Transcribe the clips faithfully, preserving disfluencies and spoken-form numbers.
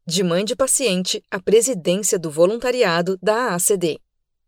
De mãe de paciente à presidência do voluntariado da A A C D.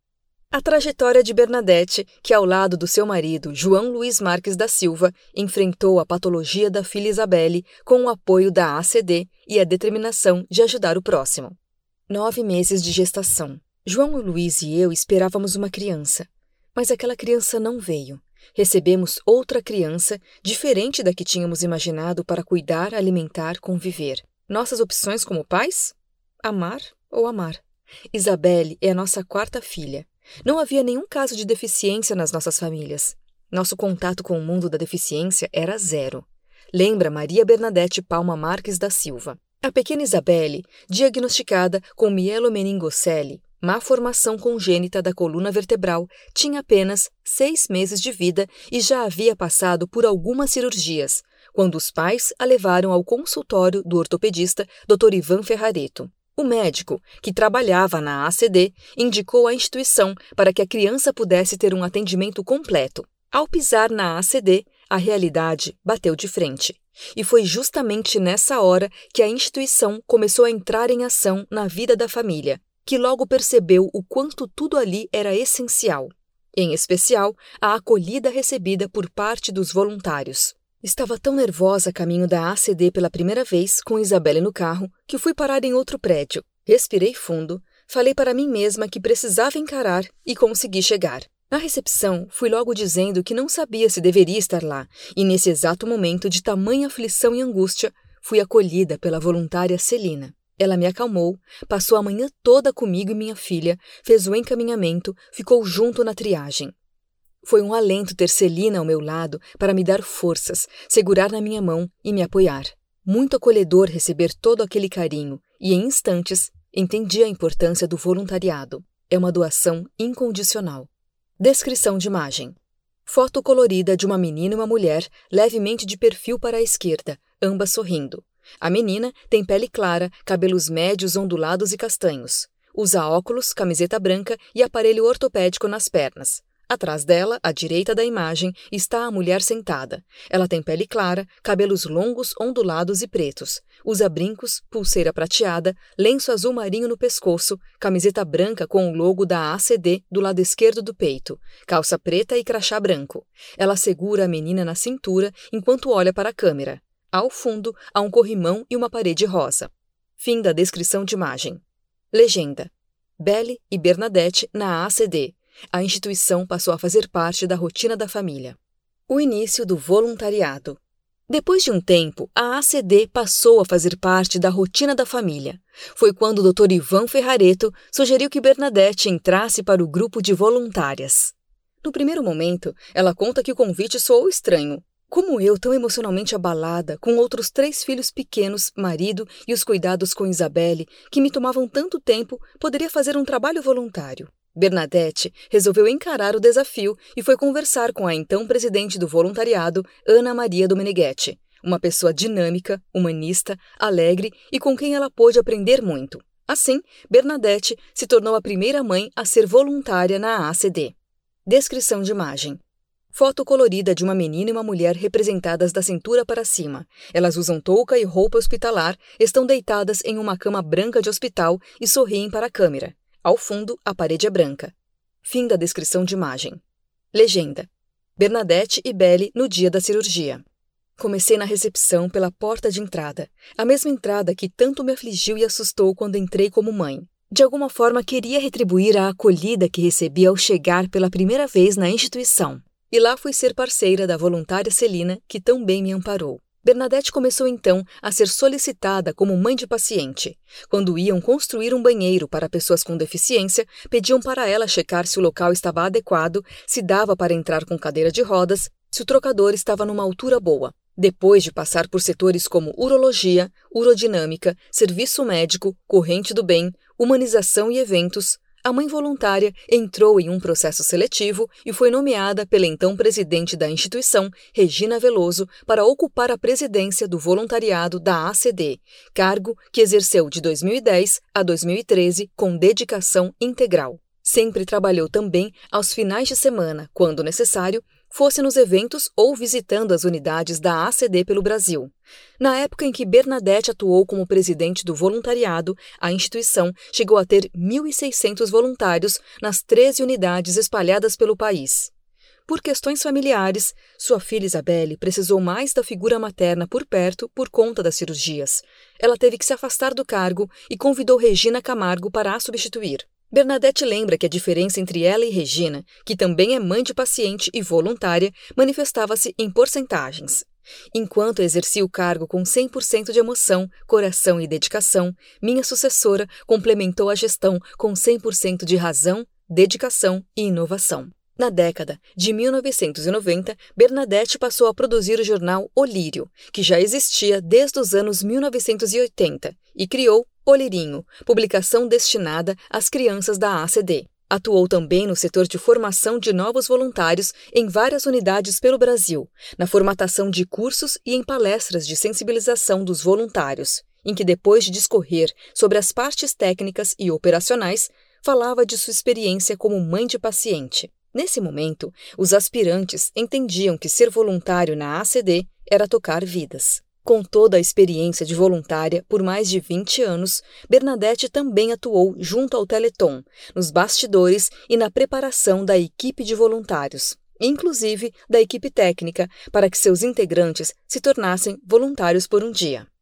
A trajetória de Bernadette, que ao lado do seu marido, João Luiz Marques da Silva, enfrentou a patologia da filha Isabelle com o apoio da A A C D e a determinação de ajudar o próximo. Nove meses de gestação. João Luiz e eu esperávamos uma criança, mas aquela criança não veio. Recebemos outra criança, diferente da que tínhamos imaginado para cuidar, alimentar, conviver. Nossas opções como pais? Amar ou amar. Isabelle é a nossa quarta filha. Não havia nenhum caso de deficiência nas nossas famílias. Nosso contato com o mundo da deficiência era zero. Lembra Maria Bernadette Palma Marques da Silva. A pequena Isabelle, diagnosticada com mielomeningocele, má formação congênita da coluna vertebral, tinha apenas seis meses de vida e já havia passado por algumas cirurgias, quando os pais a levaram ao consultório do ortopedista doutor Ivan Ferrareto. O médico, que trabalhava na A A C D, indicou a instituição para que a criança pudesse ter um atendimento completo. Ao pisar na A A C D, a realidade bateu de frente. E foi justamente nessa hora que a instituição começou a entrar em ação na vida da família, que logo percebeu o quanto tudo ali era essencial. Em especial, a acolhida recebida por parte dos voluntários. Estava tão nervosa a caminho da A A C D pela primeira vez, com Isabelle no carro, que fui parar em outro prédio. Respirei fundo, falei para mim mesma que precisava encarar e consegui chegar. Na recepção, fui logo dizendo que não sabia se deveria estar lá, e nesse exato momento de tamanha aflição e angústia, fui acolhida pela voluntária Celina. Ela me acalmou, passou a manhã toda comigo e minha filha, fez o encaminhamento, ficou junto na triagem. Foi um alento ter Celina ao meu lado para me dar forças, segurar na minha mão e me apoiar. Muito acolhedor receber todo aquele carinho e, em instantes, entendi a importância do voluntariado. É uma doação incondicional. Descrição de imagem. Foto colorida de uma menina e uma mulher, levemente de perfil para a esquerda, ambas sorrindo. A menina tem pele clara, cabelos médios, ondulados e castanhos. Usa óculos, camiseta branca e aparelho ortopédico nas pernas. Atrás dela, à direita da imagem, está a mulher sentada. Ela tem pele clara, cabelos longos, ondulados e pretos. Usa brincos, pulseira prateada, lenço azul marinho no pescoço, camiseta branca com o logo da A A C D do lado esquerdo do peito, calça preta e crachá branco. Ela segura a menina na cintura enquanto olha para a câmera. Ao fundo, há um corrimão e uma parede rosa. Fim da descrição de imagem. Legenda. Belle e Bernadette na A A C D. A instituição passou a fazer parte da rotina da família. O início do voluntariado. Depois de um tempo, a A A C D passou a fazer parte da rotina da família. Foi quando o doutor Ivan Ferrareto sugeriu que Bernadette entrasse para o grupo de voluntárias. No primeiro momento, ela conta que o convite soou estranho. Como eu, tão emocionalmente abalada, com outros três filhos pequenos, marido e os cuidados com Isabelle, que me tomavam tanto tempo, poderia fazer um trabalho voluntário. Bernadette resolveu encarar o desafio e foi conversar com a então presidente do voluntariado, Ana Maria Domeneghetti, uma pessoa dinâmica, humanista, alegre e com quem ela pôde aprender muito. Assim, Bernadette se tornou a primeira mãe a ser voluntária na A A C D. Descrição de imagem. Foto colorida de uma menina e uma mulher representadas da cintura para cima. Elas usam touca e roupa hospitalar, estão deitadas em uma cama branca de hospital e sorriem para a câmera. Ao fundo, a parede é branca. Fim da descrição de imagem. Legenda. Bernadette e Belle no dia da cirurgia. Comecei na recepção pela porta de entrada, a mesma entrada que tanto me afligiu e assustou quando entrei como mãe. De alguma forma, queria retribuir a acolhida que recebi ao chegar pela primeira vez na instituição. E lá fui ser parceira da voluntária Celina, que tão bem me amparou. Bernadette começou então a ser solicitada como mãe de paciente. Quando iam construir um banheiro para pessoas com deficiência, pediam para ela checar se o local estava adequado, se dava para entrar com cadeira de rodas, se o trocador estava numa altura boa. Depois de passar por setores como urologia, urodinâmica, serviço médico, corrente do bem, humanização e eventos, a mãe voluntária entrou em um processo seletivo e foi nomeada pela então presidente da instituição, Regina Veloso, para ocupar a presidência do voluntariado da A A C D, cargo que exerceu de dois mil e dez a dois mil e treze com dedicação integral. Sempre trabalhou também aos finais de semana, quando necessário, fosse nos eventos ou visitando as unidades da A C D pelo Brasil. Na época em que Bernadette atuou como presidente do voluntariado, a instituição chegou a ter mil e seiscentos voluntários nas treze unidades espalhadas pelo país. Por questões familiares, sua filha Isabelle precisou mais da figura materna por perto por conta das cirurgias. Ela teve que se afastar do cargo e convidou Regina Camargo para a substituir. Bernadette lembra que a diferença entre ela e Regina, que também é mãe de paciente e voluntária, manifestava-se em porcentagens. Enquanto exercia o cargo com cem por cento de emoção, coração e dedicação, minha sucessora complementou a gestão com cem por cento de razão, dedicação e inovação. Na década de mil novecentos e noventa, Bernadette passou a produzir o jornal O Lírio, que já existia desde os anos mil novecentos e oitenta, e criou O Lirinho, publicação destinada às crianças da A C D. Atuou também no setor de formação de novos voluntários em várias unidades pelo Brasil, na formatação de cursos e em palestras de sensibilização dos voluntários, em que, depois de discorrer sobre as partes técnicas e operacionais, falava de sua experiência como mãe de paciente. Nesse momento, os aspirantes entendiam que ser voluntário na A C D era tocar vidas. Com toda a experiência de voluntária por mais de vinte anos, Bernadette também atuou junto ao Teleton, nos bastidores e na preparação da equipe de voluntários, inclusive da equipe técnica, para que seus integrantes se tornassem voluntários por um dia.